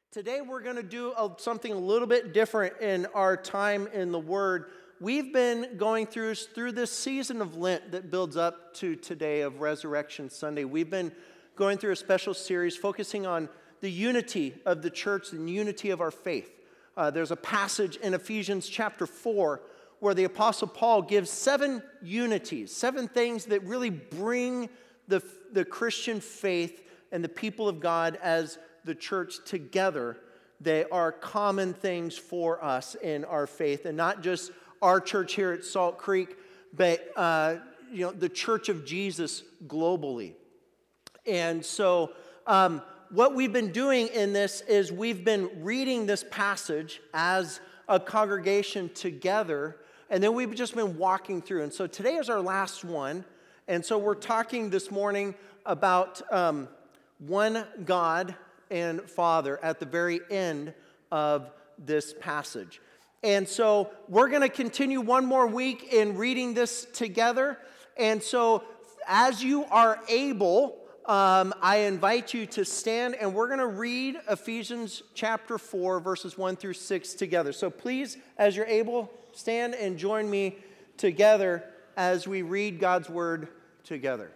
Today we're going to do something a little bit different in our time in the Word. We've been going through this season of Lent that builds up to today of Resurrection Sunday. We've been going through a special series focusing on the unity of the church and unity of our faith. There's a passage in Ephesians chapter 4 where the Apostle Paul gives 7 unities, 7 things that really bring the Christian faith and the people of God as the church together. They are common things for us in our faith, and not just our church here at Salt Creek, but the Church of Jesus globally. And so what we've been doing in this is we've been reading this passage as a congregation together, and then we've just been walking through. And so today is our last one, and so we're talking this morning about one God and Father at the very end of this passage. And so we're going to continue one more week in reading this together. And so as you are able, I invite you to stand, and we're going to read Ephesians chapter 4, verses 1 through 6 together. So please, as you're able, stand and join me together as we read God's word together.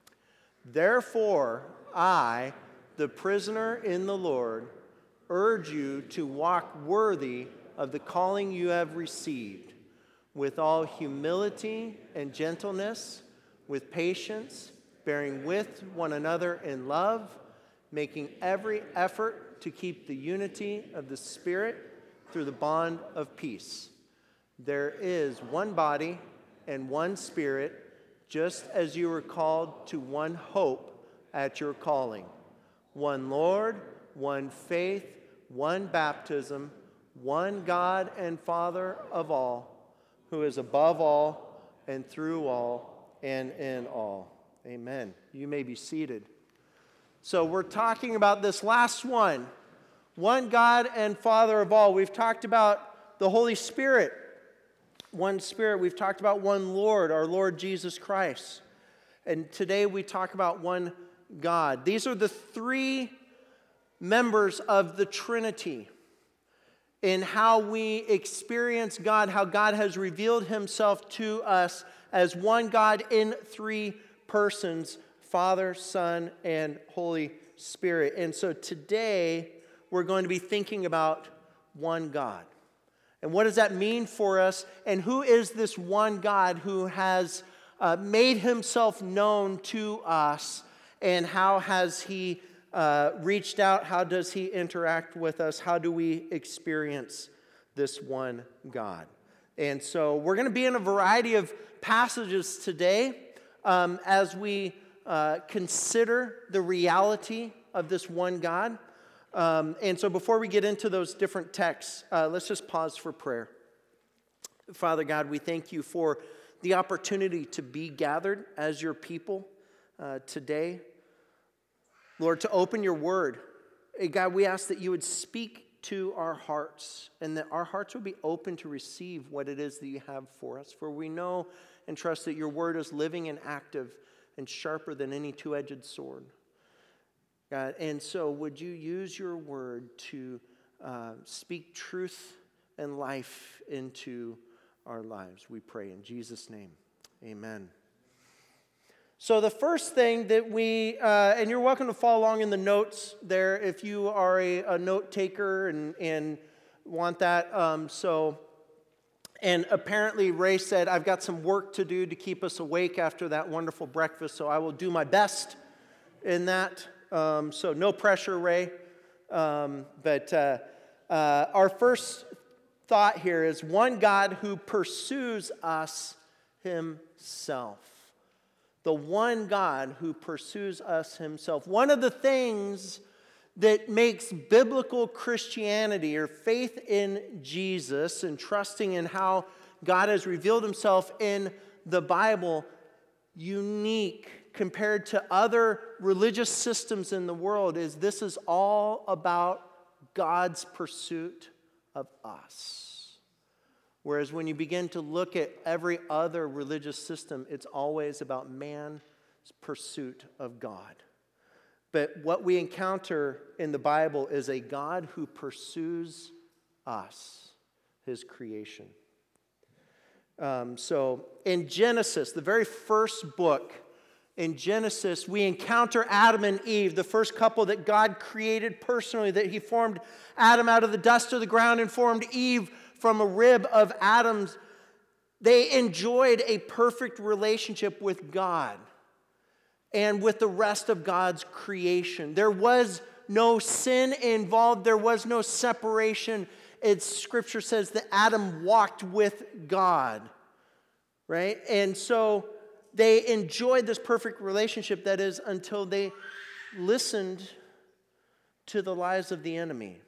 Therefore, I, the prisoner in the Lord, urge you to walk worthy of the calling you have received, with all humility and gentleness, with patience, bearing with one another in love, making every effort to keep the unity of the Spirit through the bond of peace. There is one body and one Spirit, just as you were called to one hope at your calling. One Lord, one faith, one baptism, one God and Father of all, who is above all and through all and in all. Amen. You may be seated. So we're talking about this last one God and Father of all. We've talked about the Holy Spirit, one Spirit. We've talked about one Lord, our Lord Jesus Christ. And today we talk about one God. These are the 3 members of the Trinity in how we experience God, how God has revealed himself to us as one God in 3 persons, Father, Son, and Holy Spirit. And so today we're going to be thinking about one God. And what does that mean for us? And who is this one God who has made himself known to us? And how has he reached out? How does he interact with us? How do we experience this one God? And so we're going to be in a variety of passages today as we consider the reality of this one God. And so before we get into those different texts, let's just pause for prayer. Father God, we thank you for the opportunity to be gathered as your people today. Lord, to open your word. God, we ask that you would speak to our hearts and that our hearts would be open to receive what it is that you have for us. For we know and trust that your word is living and active and sharper than any two-edged sword. God, and so would you use your word to speak truth and life into our lives? We pray in Jesus' name. Amen. So the first thing that we, and you're welcome to follow along in the notes there if you are a note taker and want that. And apparently Ray said, I've got some work to do to keep us awake after that wonderful breakfast, so I will do my best in that. So no pressure, Ray. But our first thought here is one God who pursues us himself. The one God who pursues us himself. One of the things that makes biblical Christianity or faith in Jesus and trusting in how God has revealed himself in the Bible unique compared to other religious systems in the world is this is all about God's pursuit of us. Whereas when you begin to look at every other religious system, it's always about man's pursuit of God. But what we encounter in the Bible is a God who pursues us, his creation. So in Genesis, the very first book, in Genesis, we encounter Adam and Eve, the first couple that God created personally, that he formed Adam out of the dust of the ground and formed Eve from a rib of Adam's. They enjoyed a perfect relationship with God and with the rest of God's creation. There was no sin involved. There was no separation. Scripture says that Adam walked with God, right? And so they enjoyed this perfect relationship, that is, until they listened to the lies of the enemy,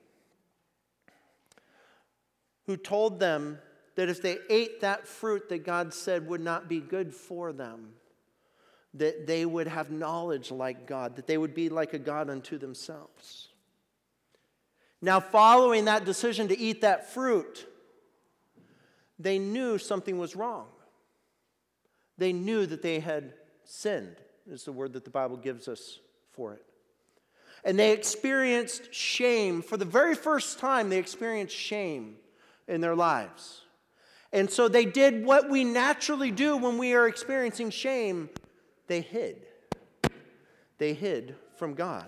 who told them that if they ate that fruit that God said would not be good for them, that they would have knowledge like God, that they would be like a God unto themselves. Now, following that decision to eat that fruit, they knew something was wrong. They knew that they had sinned, is the word that the Bible gives us for it. And they experienced shame. For the very first time, they experienced shame in their lives. And so they did what we naturally do when we are experiencing shame. They hid. They hid from God.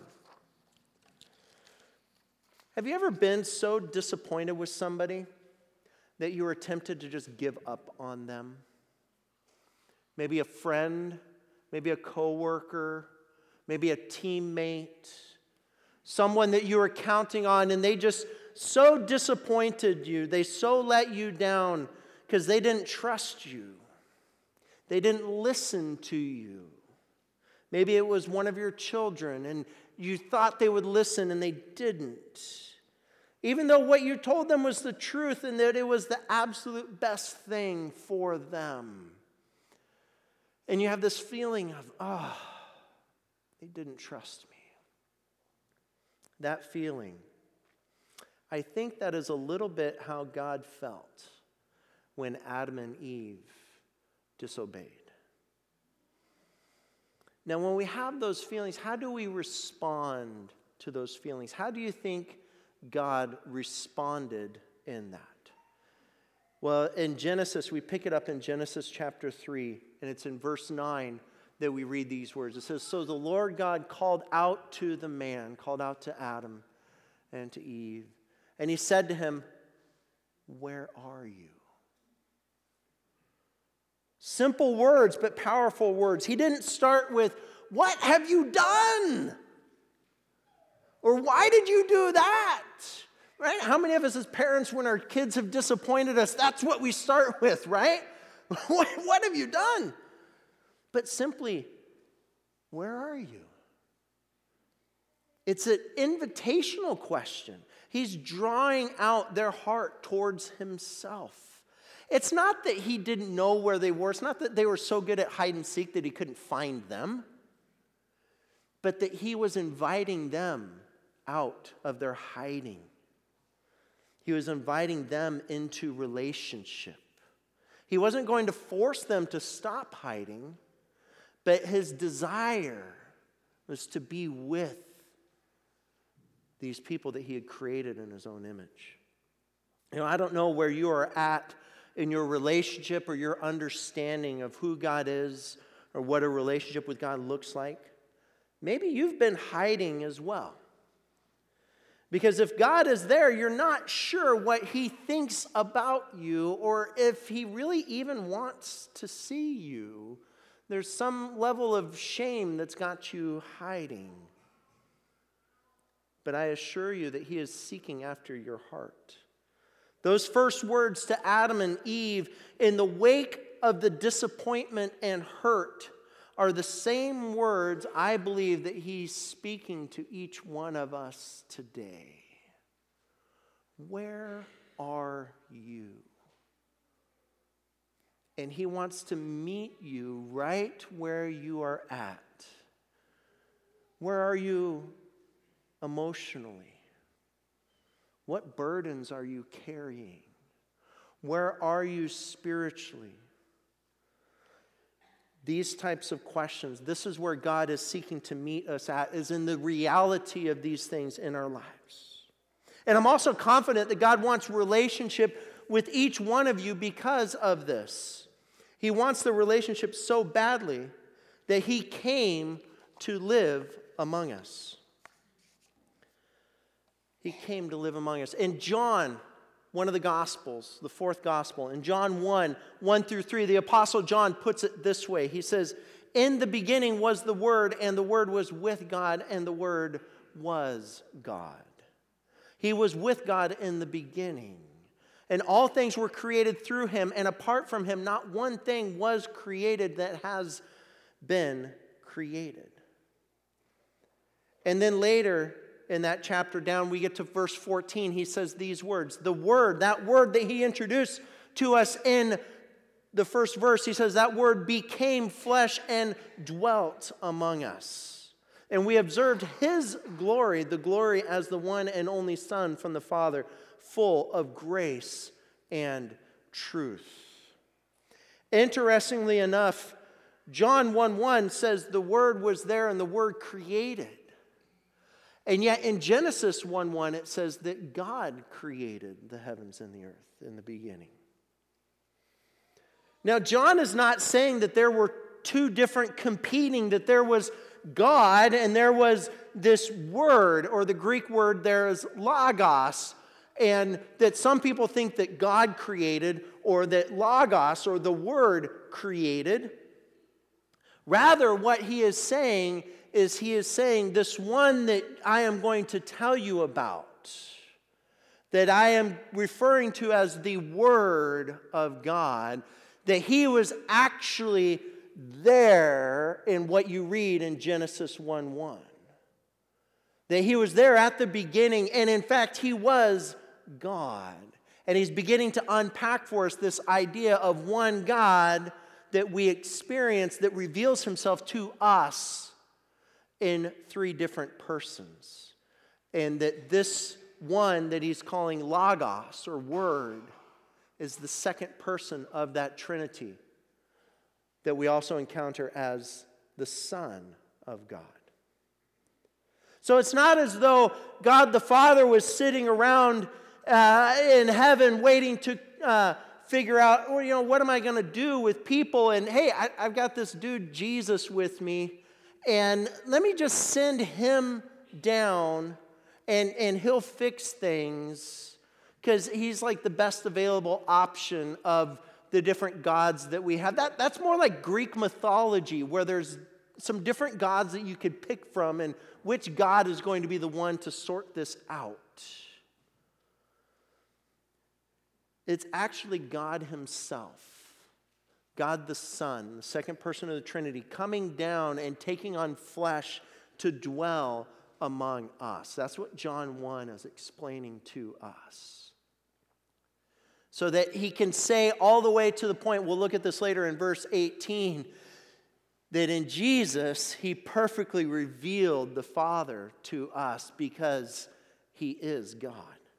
Have you ever been so disappointed with somebody that you were tempted to just give up on them? Maybe a friend, maybe a coworker, maybe a teammate, someone that you were counting on, and they just so disappointed you. They so let you down because they didn't trust you. They didn't listen to you. Maybe it was one of your children, and you thought they would listen, and they didn't. Even though what you told them was the truth and that it was the absolute best thing for them. And you have this feeling of, they didn't trust me. That feeling. I think that is a little bit how God felt when Adam and Eve disobeyed. Now, when we have those feelings, how do we respond to those feelings? How do you think God responded in that? Well, in Genesis, we pick it up in Genesis chapter 3, and it's in verse 9 that we read these words. It says, "So the Lord God called out to the man," called out to Adam and to Eve, and he said to him, "Where are you?" Simple words, but powerful words. He didn't start with, "What have you done?" Or, "Why did you do that?" Right? How many of us as parents, when our kids have disappointed us, that's what we start with, right? What have you done? But simply, where are you? It's an invitational question. He's drawing out their heart towards himself. It's not that he didn't know where they were. It's not that they were so good at hide and seek that he couldn't find them. But that he was inviting them out of their hiding. He was inviting them into relationship. He wasn't going to force them to stop hiding, but his desire was to be with these people that he had created in his own image. You know, I don't know where you are at in your relationship or your understanding of who God is or what a relationship with God looks like. Maybe you've been hiding as well. Because if God is there, you're not sure what he thinks about you or if he really even wants to see you. There's some level of shame that's got you hiding. But I assure you that he is seeking after your heart. Those first words to Adam and Eve in the wake of the disappointment and hurt are the same words I believe that he's speaking to each one of us today. Where are you? And he wants to meet you right where you are at. Where are you emotionally? What burdens are you carrying? Where are you spiritually? these types of questions, this is where God is seeking to meet us at, is in the reality of these things in our lives. And I'm also confident that God wants relationship with each one of you because of this. He wants the relationship so badly that he came to live among us. He came to live among us. In John, one of the Gospels, the fourth Gospel, in John 1:1-3, the Apostle John puts it this way. He says, "In the beginning was the Word, and the Word was with God, and the Word was God." He was with God in the beginning. And all things were created through him, and apart from him, not one thing was created that has been created. And then later in that chapter down, we get to verse 14. He says these words. The Word, that Word that he introduced to us in the first verse, he says that Word became flesh and dwelt among us. And we observed his glory, the glory as the one and only Son from the Father, full of grace and truth. Interestingly enough, John 1:1 says the Word was there and the Word created. And yet in Genesis 1:1 it says that God created the heavens and the earth in the beginning. Now John is not saying that there were two different competing, that there was God and there was this word, or the Greek word there is logos, and that some people think that God created or that logos or the word created. Rather, what he is saying is this one that I am going to tell you about, that I am referring to as the Word of God, that he was actually there in what you read in Genesis 1:1. That he was there at the beginning, and in fact, he was God. And he's beginning to unpack for us this idea of one God that we experience that reveals himself to us in three different persons. And that this one that he's calling Logos, or Word, is the second person of that Trinity that we also encounter as the Son of God. So it's not as though God the Father was sitting around in heaven waiting to figure out, well, what am I going to do with people? And hey, I've got this dude Jesus with me, and let me just send him down and he'll fix things, because he's like the best available option of the different gods that we have. That's more like Greek mythology, where there's some different gods that you could pick from, and which God is going to be the one to sort this out. It's actually God himself, God the Son, the second person of the Trinity, coming down and taking on flesh to dwell among us. That's what John 1 is explaining to us. So that he can say all the way to the point, we'll look at this later in verse 18, that in Jesus, he perfectly revealed the Father to us because he is God.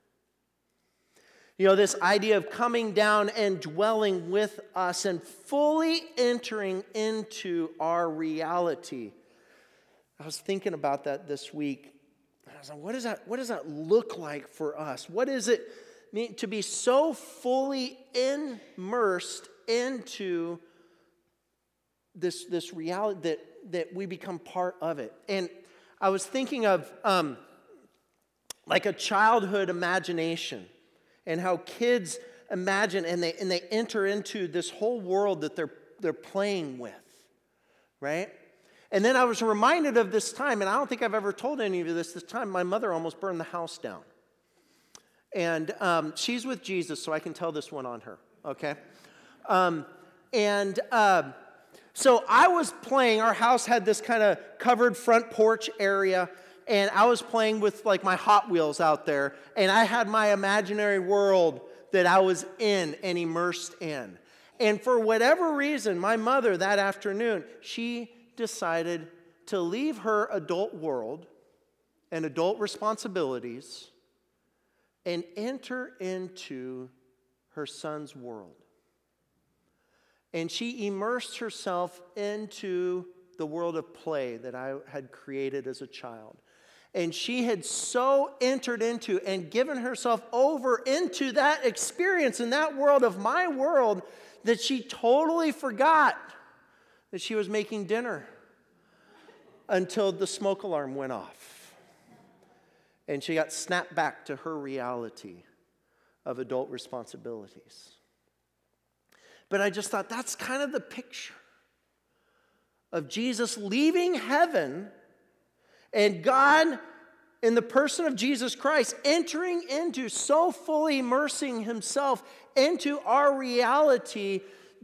This idea of coming down and dwelling with us and fully entering into our reality. I was thinking about that this week. I was like, what does that look like for us? What does it mean to be so fully immersed into this reality that we become part of it? And I was thinking of like a childhood imagination, and how kids imagine and they enter into this whole world that they're playing with, right? And then I was reminded of this time, and I don't think I've ever told any of you this time, my mother almost burned the house down. And she's with Jesus, so I can tell this one on her, okay? So I was playing, our house had this kind of covered front porch area, and I was playing with like my Hot Wheels out there, and I had my imaginary world that I was in and immersed in. And for whatever reason, my mother that afternoon, she decided to leave her adult world and adult responsibilities and enter into her son's world. And she immersed herself into the world of play that I had created as a child. And she had so entered into and given herself over into that experience in that world of my world that she totally forgot that she was making dinner until the smoke alarm went off. And she got snapped back to her reality of adult responsibilities. But I just thought that's kind of the picture of Jesus leaving heaven and God, in the person of Jesus Christ, entering into, so fully immersing himself into our reality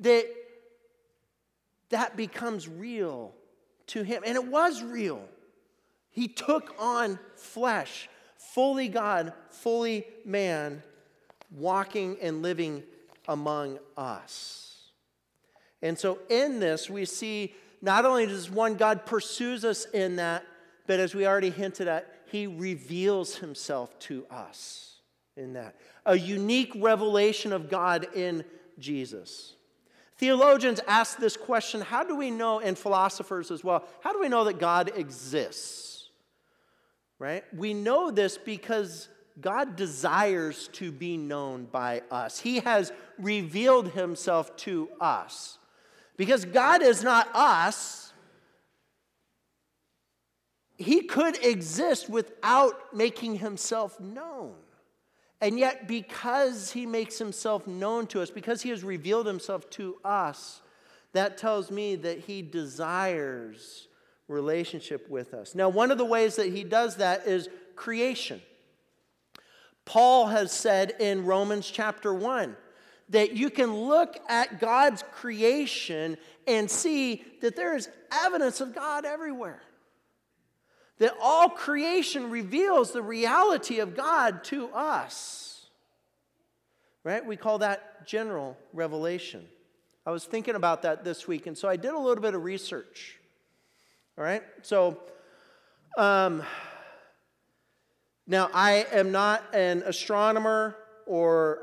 that becomes real to him. And it was real. He took on flesh, fully God, fully man, walking and living among us. And so in this, we see not only does one God pursues us in that, but as we already hinted at, he reveals himself to us in that. A unique revelation of God in Jesus. Theologians ask this question, how do we know, and philosophers as well, how do we know that God exists? Right? We know this because God desires to be known by us. He has revealed himself to us. Because God is not us, he could exist without making himself known. And yet, because he makes himself known to us, because he has revealed himself to us, that tells me that he desires relationship with us. Now, one of the ways that he does that is creation. Paul has said in Romans chapter 1 that you can look at God's creation and see that there is evidence of God everywhere. That all creation reveals the reality of God to us. Right? We call that general revelation. I was thinking about that this week, and so I did a little bit of research. All right? So, now I am not an astronomer or,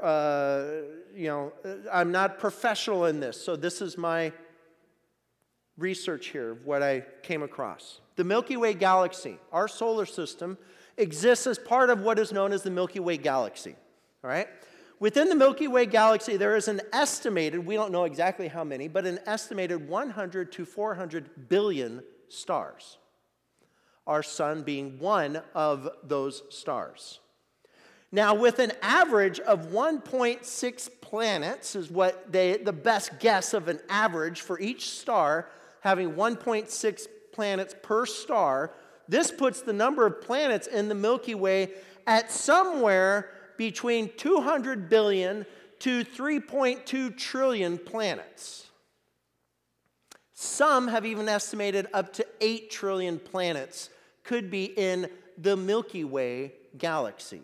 I'm not professional in this. So this is my research here of what I came across. The Milky Way galaxy, our solar system, exists as part of what is known as the Milky Way galaxy. All right? Within the Milky Way galaxy, there is an estimated, we don't know exactly how many, but an estimated 100 to 400 billion stars. Our sun being one of those stars. Now, with an average of 1.6 planets is what the best guess of an average for each star, having 1.6 planets per star, this puts the number of planets in the Milky Way at somewhere between 200 billion to 3.2 trillion planets. Some have even estimated up to 8 trillion planets could be in the Milky Way galaxy.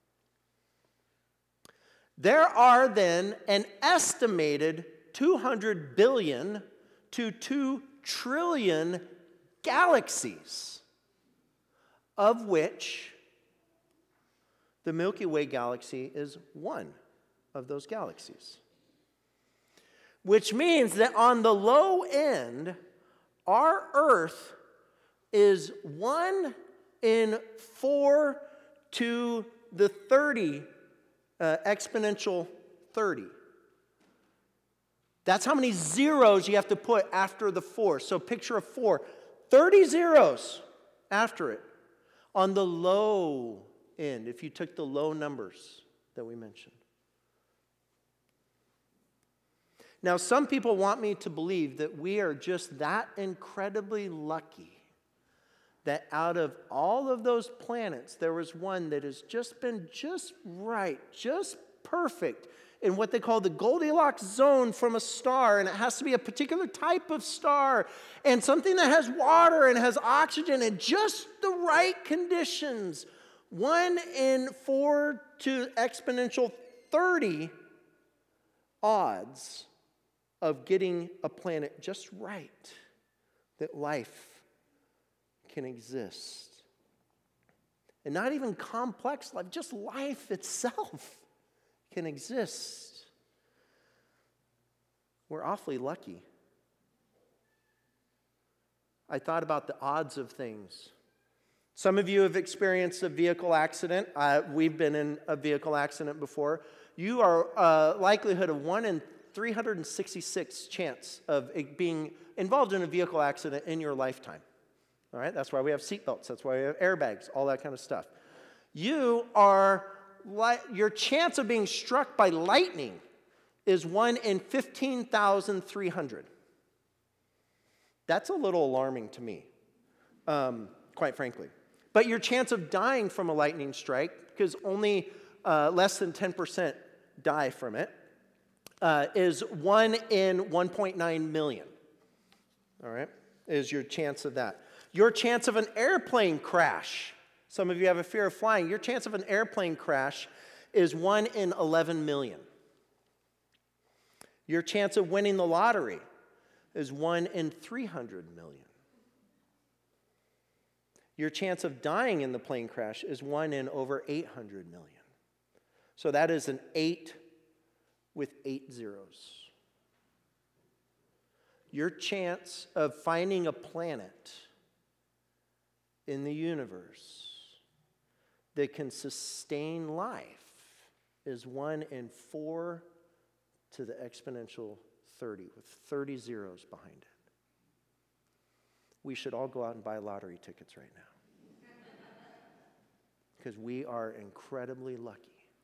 There are then an estimated 200 billion to 2 trillion galaxies, of which the Milky Way galaxy is one of those galaxies. Which means that on the low end, our Earth is 1 in 4 to the 30 exponential 30. That's how many zeros you have to put after the 4. So picture a 4. 30 zeros after it. On the low end, if you took the low numbers that we mentioned. Now, some people want me to believe that we are just that incredibly lucky that out of all of those planets, there was one that has just been just right, just perfect in what they call the Goldilocks zone from a star, and it has to be a particular type of star, and something that has water and has oxygen and just the right conditions. 1 in 4 to exponential 30 odds of getting a planet just right, that life can exist. And not even complex life, just life itself can exist. We're awfully lucky. I thought about the odds of things. Some of you have experienced a vehicle accident. We've been in a vehicle accident before. You are a likelihood of 1 in 366 chance of being involved in a vehicle accident in your lifetime. All right, that's why we have seatbelts. That's why we have airbags, all that kind of stuff. Your chance of being struck by lightning is 1 in 15,300. That's a little alarming to me, quite frankly. But your chance of dying from a lightning strike, because only less than 10% die from it, is 1 in 1.9 million. All right, is your chance of that. Your chance of an airplane crash, some of you have a fear of flying, your chance of an airplane crash is 1 in 11 million. Your chance of winning the lottery is 1 in 300 million. Your chance of dying in the plane crash is 1 in over 800 million. So that is an 8 with 8 zeros. Your chance of finding a planet in the universe that can sustain life is 1 in 4 to the exponential 30, with 30 zeros behind it. We should all go out and buy lottery tickets right now, because we are incredibly lucky.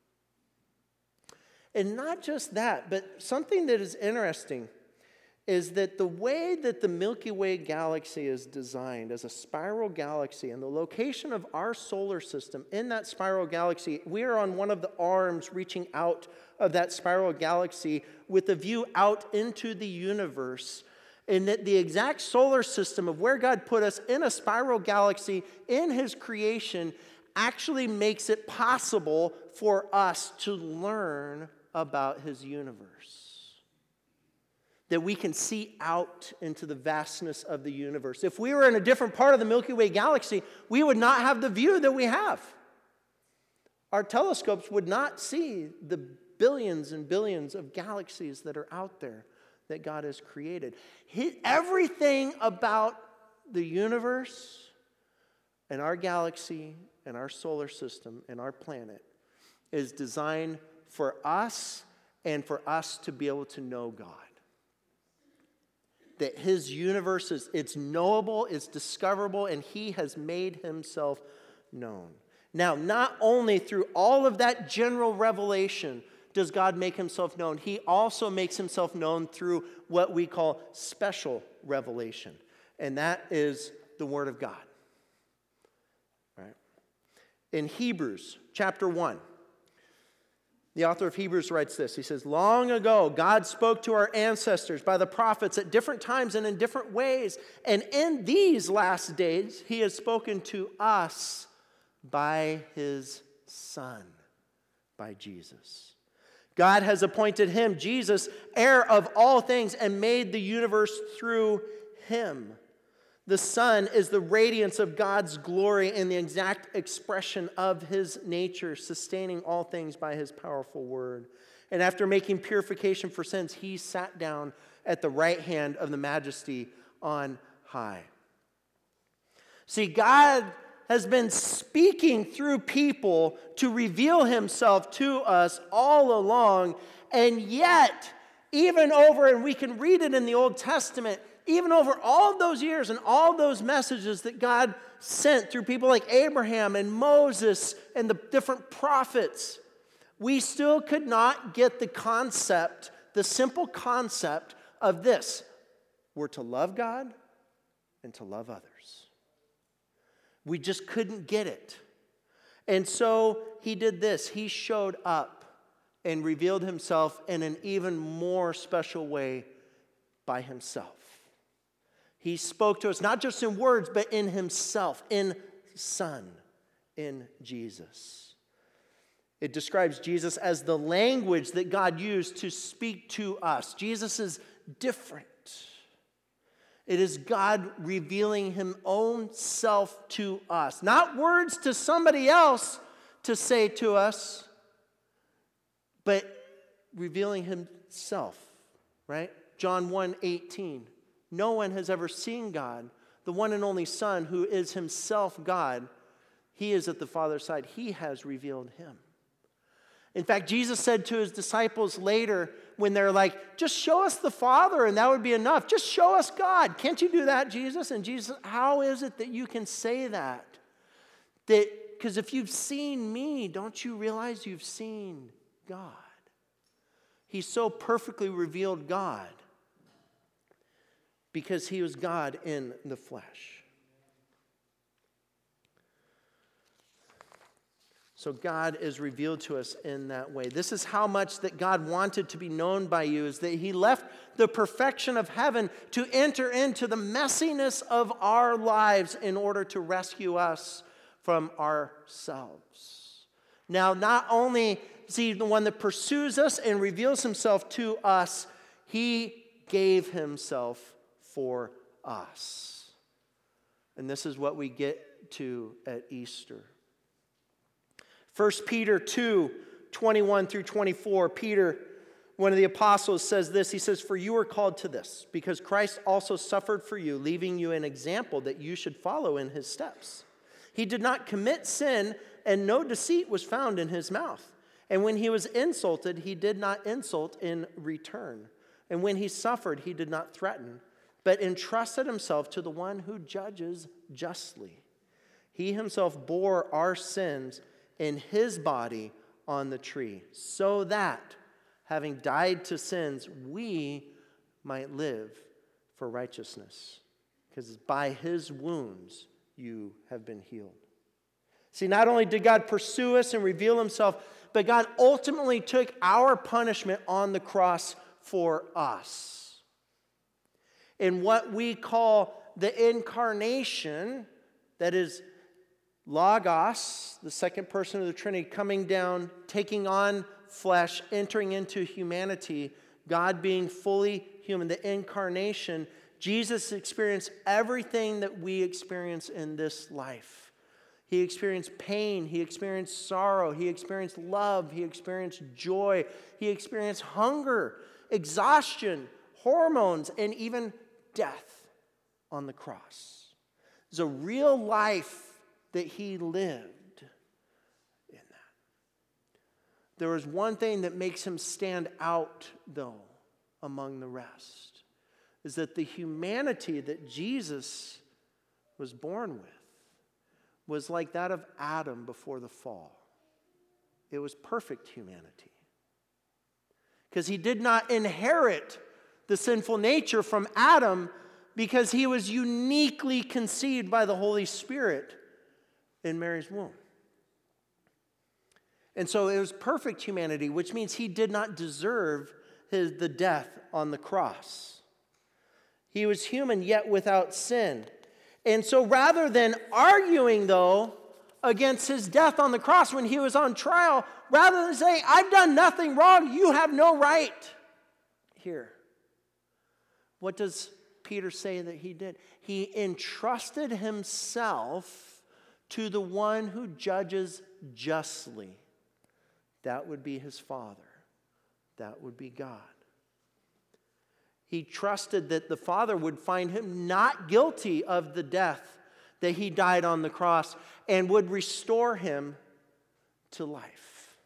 And not just that, but something that is interesting is that the way that the Milky Way galaxy is designed as a spiral galaxy, and the location of our solar system in that spiral galaxy, we are on one of the arms reaching out of that spiral galaxy with a view out into the universe, and that the exact solar system of where God put us in a spiral galaxy in His creation actually makes it possible for us to learn about His universe. That we can see out into the vastness of the universe. If we were in a different part of the Milky Way galaxy, we would not have the view that we have. Our telescopes would not see the billions and billions of galaxies that are out there that God has created. Everything about the universe and our galaxy and our solar system and our planet is designed for us and for us to be able to know God. That His universe it's knowable, it's discoverable, and He has made Himself known. Now, not only through all of that general revelation does God make Himself known, He also makes Himself known through what we call special revelation. And that is the Word of God. Right? In Hebrews chapter 1, the author of Hebrews writes this. He says, "Long ago, God spoke to our ancestors by the prophets at different times and in different ways. And in these last days, He has spoken to us by His Son, by Jesus. God has appointed Him, Jesus, heir of all things, and made the universe through Him. The Son is the radiance of God's glory and the exact expression of His nature, sustaining all things by His powerful word. And after making purification for sins, He sat down at the right hand of the Majesty on high." See, God has been speaking through people to reveal Himself to us all along, and yet, even over, and we can read it in the Old Testament, even over all those years and all those messages that God sent through people like Abraham and Moses and the different prophets, we still could not get the concept, the simple concept of this. We're to love God and to love others. We just couldn't get it. And so He did this. He showed up and revealed Himself in an even more special way by Himself. He spoke to us not just in words, but in Himself, in Son, in Jesus. It describes Jesus as the language that God used to speak to us. Jesus is different. It is God revealing His own self to us. Not words to somebody else to say to us, but revealing Himself, right? John 1:18. No one has ever seen God, the one and only Son who is himself God. He is at the Father's side. He has revealed him. In fact, Jesus said to his disciples later when they're like, just show us the Father and that would be enough. Just show us God. Can't you do that, Jesus? And Jesus, how is it that you can say that? Because if you've seen me, don't you realize you've seen God? He so perfectly revealed God because he was God in the flesh. So God is revealed to us in that way. This is how much that God wanted to be known by you, is that he left the perfection of heaven to enter into the messiness of our lives in order to rescue us from ourselves. Now, not only is he the one that pursues us and reveals himself to us, he gave himself for us. And this is what we get to at Easter. 1 Peter 2:21 through 24, Peter, one of the apostles, says this. He says, "For you are called to this, because Christ also suffered for you, leaving you an example that you should follow in his steps. He did not commit sin, and no deceit was found in his mouth. And when he was insulted, he did not insult in return. And when he suffered, he did not threaten, but entrusted himself to the one who judges justly. He himself bore our sins in his body on the tree, so that, having died to sins, we might live for righteousness. Because by his wounds you have been healed." See, not only did God pursue us and reveal himself, but God ultimately took our punishment on the cross for us. In what we call the incarnation, that is Logos, the second person of the Trinity, coming down, taking on flesh, entering into humanity, God being fully human, the incarnation, Jesus experienced everything that we experience in this life. He experienced pain, he experienced sorrow, he experienced love, he experienced joy, he experienced hunger, exhaustion, hormones, and even death on the cross. It's a real life that he lived in that. There is one thing that makes him stand out, though, among the rest, is that the humanity that Jesus was born with was like that of Adam before the fall. It was perfect humanity. Because he did not inherit the sinful nature from Adam, because he was uniquely conceived by the Holy Spirit in Mary's womb. And so it was perfect humanity, which means he did not deserve the death on the cross. He was human, yet without sin. And so rather than arguing, though, against his death on the cross when he was on trial, rather than saying, I've done nothing wrong, you have no right here, what does Peter say that he did? He entrusted himself to the one who judges justly. That would be his Father. That would be God. He trusted that the Father would find him not guilty of the death that he died on the cross and would restore him to life.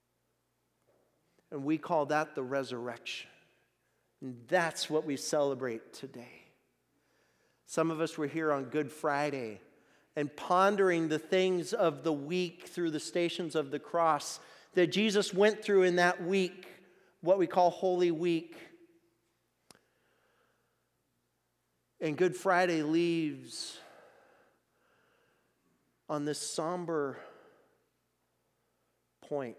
And we call that the resurrection. And that's what we celebrate today. Some of us were here on Good Friday and pondering the things of the week through the stations of the cross that Jesus went through in that week, what we call Holy Week. And Good Friday leaves on this somber point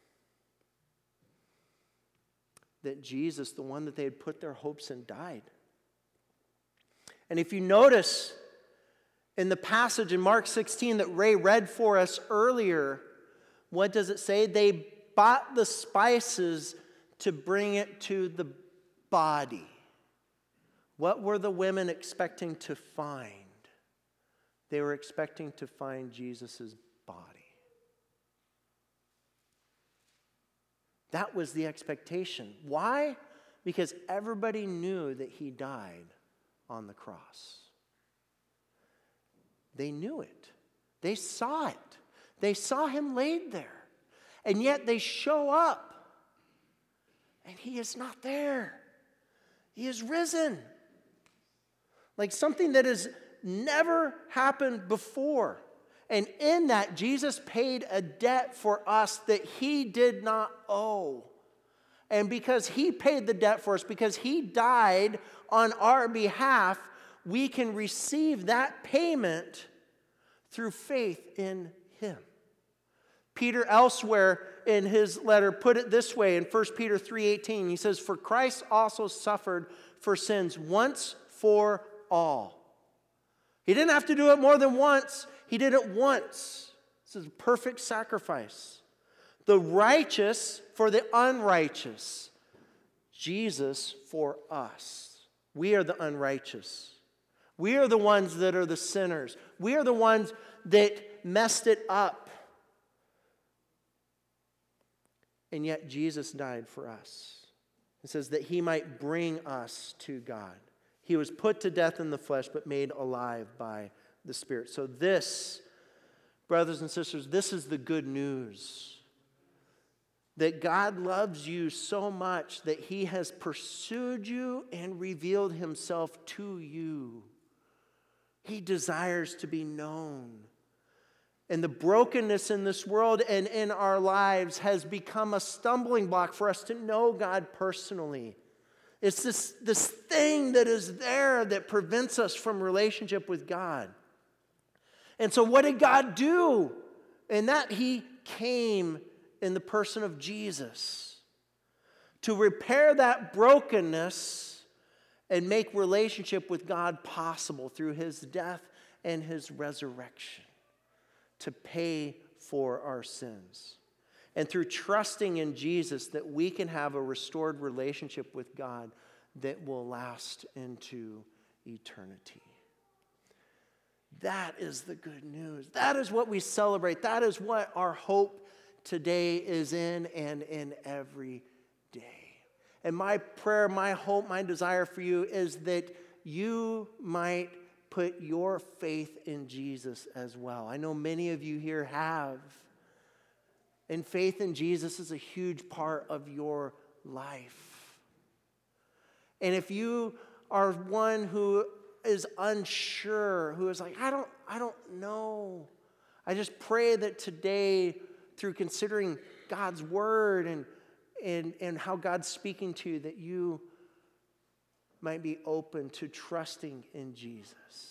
that Jesus, the one that they had put their hopes in, died. And if you notice in the passage in Mark 16 that Ray read for us earlier, what does it say? They bought the spices to bring it to the body. What were the women expecting to find? They were expecting to find Jesus' body. That was the expectation. Why? Because everybody knew that he died on the cross. They knew it. They saw it. They saw him laid there. And yet they show up. And he is not there. He is risen. Like something that has never happened before. And in that, Jesus paid a debt for us that he did not owe. And because he paid the debt for us, because he died on our behalf, we can receive that payment through faith in him. Peter elsewhere in his letter put it this way in 1 Peter 3:18. He says, "For Christ also suffered for sins once for all." He didn't have to do it more than once. He did it once. This is a perfect sacrifice. The righteous for the unrighteous. Jesus for us. We are the unrighteous. We are the ones that are the sinners. We are the ones that messed it up. And yet Jesus died for us. It says that he might bring us to God. He was put to death in the flesh, but made alive by the Spirit. So this, brothers and sisters, this is the good news. That God loves you so much that he has pursued you and revealed himself to you. He desires to be known. And the brokenness in this world and in our lives has become a stumbling block for us to know God personally. It's this thing that is there that prevents us from relationship with God. And so what did God do? In that he came in the person of Jesus to repair that brokenness and make relationship with God possible through his death and his resurrection, to pay for our sins. And through trusting in Jesus, that we can have a restored relationship with God that will last into eternity. That is the good news. That is what we celebrate. That is what our hope today is in, and in every day. And my prayer, my hope, my desire for you is that you might put your faith in Jesus as well. I know many of you here have. And faith in Jesus is a huge part of your life. And if you are one who is unsure, who is like, I don't know. I just pray that today, through considering God's word and how God's speaking to you, that you might be open to trusting in Jesus.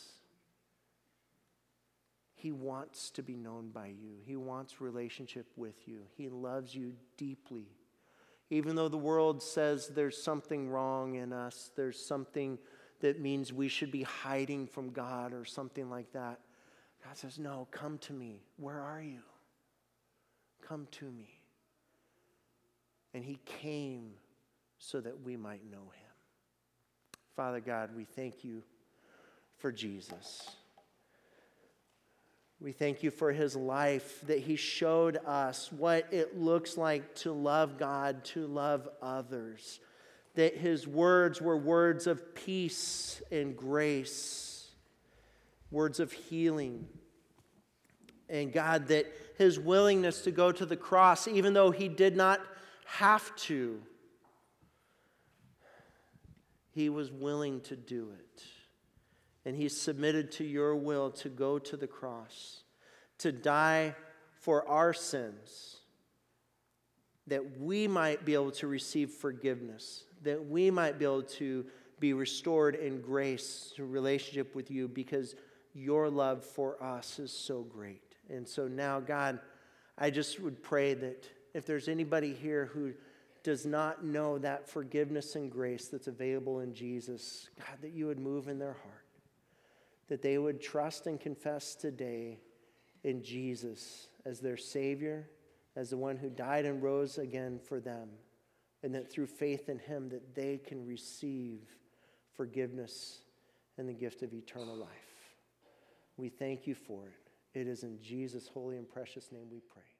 He wants to be known by you. He wants relationship with you. He loves you deeply. Even though the world says there's something wrong in us, there's something that means we should be hiding from God or something like that, God says, no, come to me. Where are you? Come to me. And he came so that we might know him. Father God, we thank you for Jesus. We thank you for his life, that he showed us what it looks like to love God, to love others. That his words were words of peace and grace, words of healing. And God, that his willingness to go to the cross, even though he did not have to, he was willing to do it. And he submitted to your will to go to the cross, to die for our sins, that we might be able to receive forgiveness, that we might be able to be restored in grace to relationship with you, because your love for us is so great. And so now, God, I just would pray that if there's anybody here who does not know that forgiveness and grace that's available in Jesus, God, that you would move in their heart, that they would trust and confess today in Jesus as their Savior, as the one who died and rose again for them, and that through faith in him that they can receive forgiveness and the gift of eternal life. We thank you for it. It is in Jesus' holy and precious name we pray.